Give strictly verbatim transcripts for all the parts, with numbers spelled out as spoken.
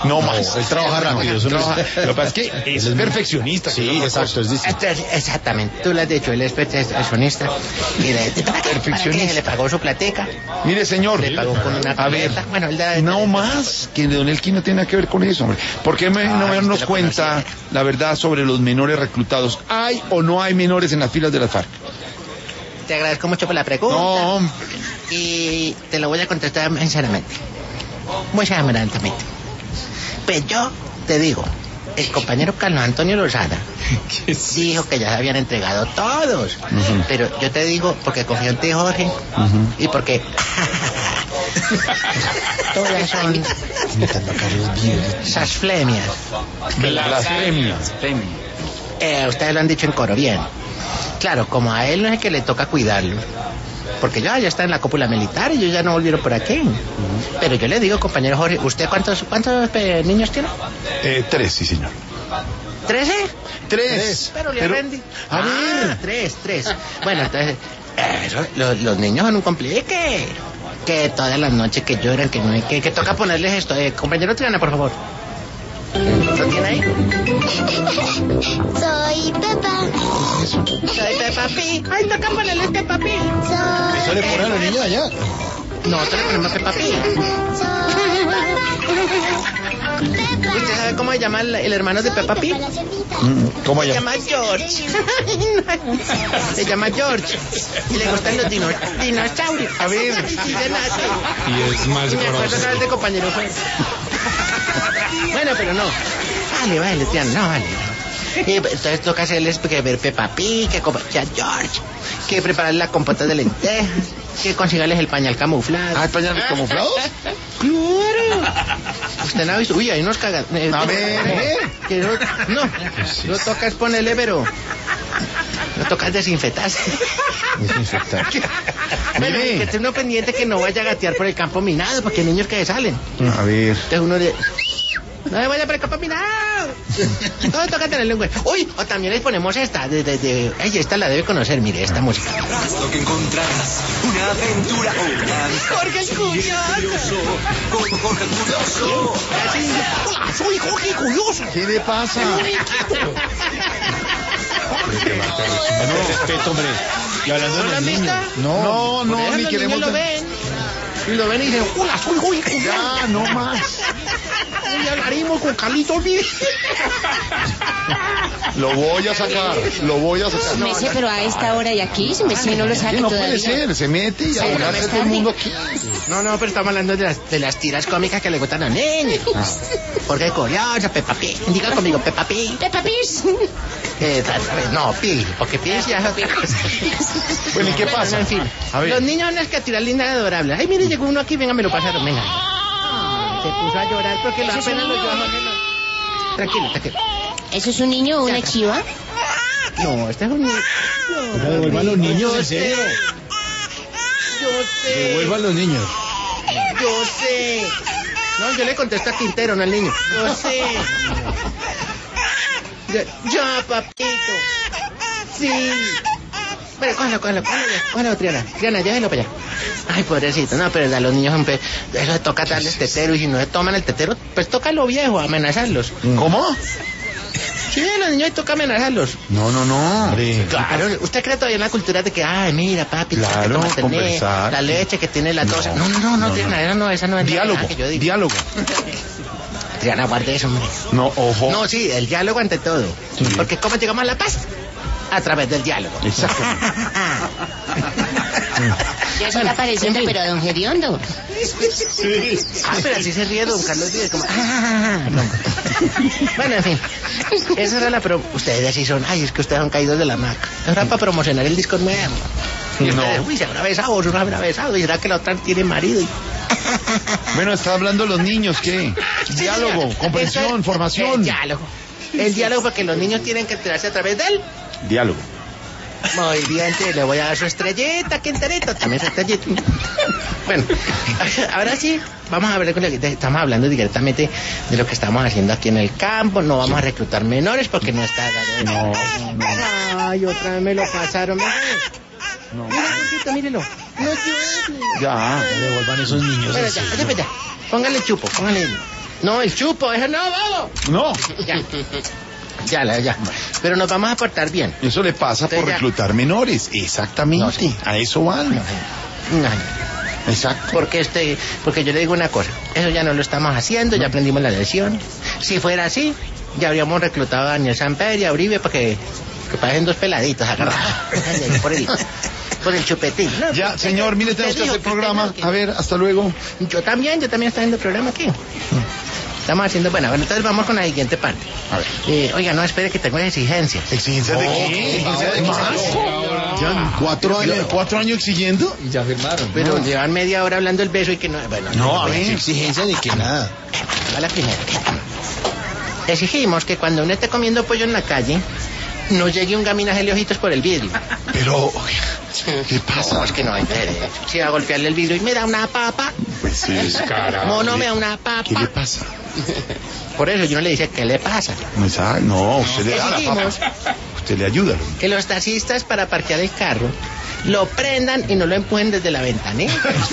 No más. Él trabaja rápido. Eso no Trabaja- es- Lo que pasa es que es perfeccionista. Sí, que es otra exacto, cosa. es distinto. Este es- Exactamente, tú lo has dicho, él es perfeccionista. Y le, ¿para qué? ¿Para qué? Le pagó su plateca, Mire, señor, le pagó con una a ver, paleta. Bueno, él da- no más que Don Elkin no tiene nada que ver con eso, hombre. ¿Por qué me- no Ay, darnos usted lo cuenta conocía. la verdad sobre los menores reclutados? ¿Hay o no hay menores en las filas de las FARC? Te agradezco mucho por la pregunta. No, hombre. Y te lo voy a contestar sinceramente. Muy sinceramente. Pues yo te digo, el compañero Carlos Antonio Lozada dijo que ya se habían entregado todos. Ujú. Pero yo te digo, porque confío en ti, Jorge, Ujú. y porque todas son Imitando a Carlos Vives. esas flemias. Blasfemia. Eh, ustedes lo han dicho en coro, bien. Claro, como a él no es el que le toca cuidarlo, porque ya, ya está en la cúpula militar y ellos ya no volvieron por aquí. Pero yo le digo, compañero Jorge, ¿usted cuántos cuántos eh, niños tiene? Eh, tres, sí, señor. ¿Trece? Tres. Pero le Pero- aprendí. a Ah, ver. tres, tres. Bueno, entonces, eh, eso, los, los niños son un complique. Que todas las noches que lloran, que no hay que, que toca ponerles esto. Eh, compañero Triana, por favor. ¿Lo tiene ahí? Soy Pepa. Soy Peppa Pig. Ay, toca ponerles Peppa Pig. Soy, Eso le ponen a los niños allá. Nosotros le ponemos Peppa Pig. soy Pepa. ¿Usted sabe cómo se llama el, el hermano de Peppa Pig? Pepa la cerdita. Mm, ¿Cómo Se ya? llama George. Se llama George. Y le gustan los dino- dinosaurios. A ver. Y siguen así. Y es más Y me acuerdo otra vez de compañero Juan. Bueno, pero no. Vale, vale, tía, no, vale. Y entonces toca hacerles que ver Peppa Pig, que comprar a George, que preparar la compota de lentejas, que consigarles el pañal camuflado. Ah, ¿hay pañales camuflados? ¡Claro! Usted no ha visto. Uy, hay unos cagas. eh, A no, ver, ¿eh? que no, no, no toca es ponerle, pero no toca es desinfectarse. Desinfectar. Bueno, Mire. que esté uno pendiente que no vaya a gatear por el campo minado, porque hay niños que se salen. A ver. Entonces uno le... No me vaya por el campo minado. Todo toca tenerle un güey. Uy, o también les ponemos esta. De, de, de... Ay, esta la debe conocer, mire, esta música. Lo que encontrarás, una aventura Jorge el Curioso. con Jorge el Curioso. Así. Hola, soy Jorge el Curioso. ¿Qué le pasa? Bueno, respeto, hombre. Y hablando ¿No de lo los han niños. visto? No, Por no, eso ni los queremos... niños lo ven. Y lo ven y dicen, hola, soy Jorge el Curioso. Ya, no más. Hoy hablaremos con Carlitos Vives. Lo voy a sacar, lo voy a sacar. Messi, pero a esta hora y aquí, su Messi no lo sabe Sí, no puede todavía. ser, se mete y Sí, a no, volarse más todo el tarde. mundo aquí. No, no, pero estamos hablando de las, de las tiras cómicas que le gustan a los niños. Jorge Curioso, Peppa Pig. Diga conmigo, Peppa Pig. Peppa Pig. Eh, no, Pig, porque Pig ya es otra cosa. Bueno, ¿y qué Bueno, pasa? en fin, A ver. los niños no es que a tirar lindas adorables. Ay, mire, llegó uno aquí, venga, me lo pasaron, venga. Se puso a llorar porque la Eso es un pena lo niño. lleva Jorge. no. Tranquilo, tranquilo. ¿Eso es un niño o una Ya, chiva? No, este es un niño. No devuelvan los niños, Yo en sé. serio. Yo sé. Devuelvan los niños. Yo sé. No, yo le contesto a Quintero, no al niño. Yo sé. Ya, ya, papito. Sí. Bueno, cógelo, cógelo, cógelo, ya, cógelo, Triana. Triana, llévelo para allá. Ay, pobrecito, no, pero a los niños siempre, eso toca darles tetero y si no se toman el tetero, pues toca a lo viejo, amenazarlos. ¿Cómo? Sí, a los niños toca amenazarlos. No, no, no. Hombre. Claro, usted cree todavía en la cultura de que, ay, mira, papi, Claro, que tomaste el conversar. la leche que tiene la tos. No, no, no, no, Triana, esa no, esa no es Diálogo, nada que yo digo. diálogo. Triana, guarde eso, hombre. No, ojo. No, sí, el diálogo ante todo. Porque ¿cómo llegamos a la paz? A través del diálogo. Exacto. Ya se está pareciendo, pero a don Gediondo. Ah, pero así se ríe don Carlos Vives, como... ah, no. Bueno, en fin. Esa era la... Pero ustedes así son... Ay, es que ustedes son caídos de la hamaca. Era para promocionar el disco nuevo. Y No. ustedes, uy, se habrá besado, se habrá besado. Y será que la otra tiene marido. Y... Bueno, está hablando de los niños, ¿qué? Diálogo, Eso comprensión, es- formación. El diálogo. El diálogo porque los niños tienen que enterarse a través de él. Diálogo. Muy bien, te le voy a dar su estrellita, Quinterito, también su estrellita. Bueno, ahora sí, vamos a ver, con lo que estamos hablando directamente de lo que estamos haciendo aquí en el campo. No vamos a reclutar menores porque no está... No, Ay, otra vez me lo pasaron. no. Mira, Jorgito, mírelo. No llore. Ya. No devuelvan esos niños. Bueno, en ya, serio. ya, ya. Póngale chupo, póngale... No, el chupo, eso no, vamos. No, Ya. Ya, la- ya. Pero nos vamos a portar bien. eso le pasa por Entonces ya- reclutar menores. Exactamente. No, sí. A eso van. No, no. Exacto. Porque este, porque yo le digo una cosa, eso ya no lo estamos haciendo, ya aprendimos la lección. Si fuera así, ya habríamos reclutado a Daniel Samper y a Uribe para que, que pasen dos peladitos agarrados por el, por el chupetín. No, Ya, usted- señor, mire, usted tenemos que dijo hacer usted programa. no, que- A ver, hasta luego. Yo también, yo también estoy haciendo programa aquí. Estamos haciendo, bueno, bueno, entonces vamos con la siguiente parte. A ver. Eh, oiga, no, espere que tengo exigencias. ¿Exigencias de qué? ¿Exigencias de qué? ¿Más? ¿Ya cuatro años, cuatro años exigiendo? Y ya firmaron. Pero llevan media hora hablando el beso y que no... Bueno, No, a ver. Exigencia de que nada. A la primera. Exigimos que cuando uno esté comiendo pollo en la calle, no llegue un gaminaje de ojitos por el vidrio. Pero, oiga, ¿qué pasa? No, es que no hay derecho. Si va a golpearle el vidrio y me da una papa. Pues sí. No, no me da una papa. ¿Qué le pasa? Por eso yo no le dice qué le pasa. No, esa- no, usted le da la papa. Exigimos Usted le ayuda. que los taxistas para parquear el carro lo prendan y no lo empujen desde la ventanilla.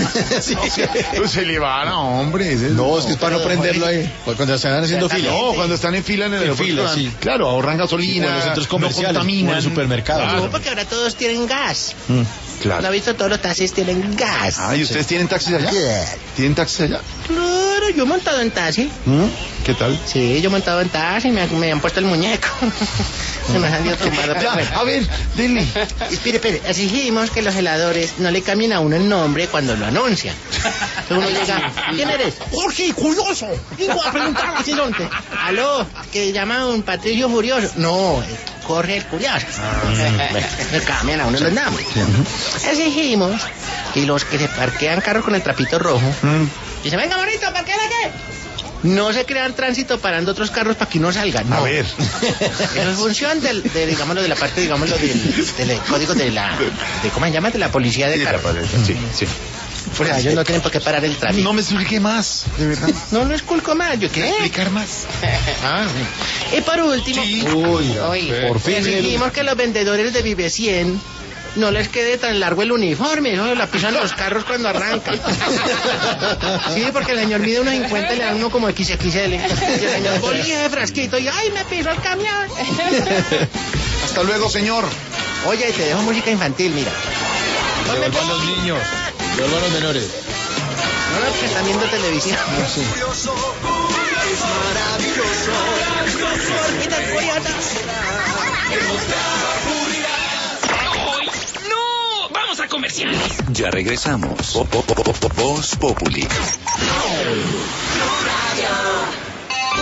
Pues se le van a hombre. ese No, es que es para no pero, prenderlo joder. ahí. Cuando están haciendo fila. No, cuando están en fila en el En aeropuerto. fila, dan- sí. Claro, ahorran gasolina. O en los centros no comerciales, contaminan. o en el supermercado. No, porque ahora todos tienen gas. Mm, ¿No claro. ha visto? Todos los taxis tienen gas. Ah, ¿y ustedes tienen taxis allá? ¿Tienen taxis allá? Claro, yo he montado en taxi. ¿Mm? ¿Qué tal? Sí, yo he montado en taxi y me, me han puesto el muñeco. Se me han ido tumbado. Ya, Bueno. a ver, denle. Espere, espere, exigimos que los heladores no le cambien a uno el nombre cuando lo anuncian. Que uno llega, ¿quién eres? Jorge, curioso. Vengo a preguntar a Silonte. Aló, que llama un Patricio Furioso. No, es Jorge el Curioso. Le cambian a uno los nombres. Exigimos que los que se parquean carros con el trapito rojo, Mm. dicen, venga, bonito, ¿parquea qué? No se crean tránsito parando otros carros para que uno salga. No. A ver. Eso es función del, de, digámoslo, de la parte, digámoslo, del, del código de la, de, ¿cómo se llama? De la policía de carros. Sí, sí. O sea, ellos no tienen por qué parar el tráfico. No me explique más, de verdad. No, no es culco más, ¿yo qué? Explicar más. Ah, y por último, Uy, oye, por fin. exigimos que los vendedores de Vive cien no les quede tan largo el uniforme, eso la pisan los carros cuando arrancan. Sí, porque el señor mide unos cincuenta y le dan uno como equis equis ele. Y el señor bolilla de frasquito y ¡ay, me pisó el camión! Hasta luego, señor. Oye, te dejo música infantil, mira. Devuelvan los niños. Devuelvan los menores. No, no, que están viendo televisión. Curioso, es maravilloso. Mira, curioso. ¡No! ¡Vamos a comerciales! Ya regresamos. Voz Populi.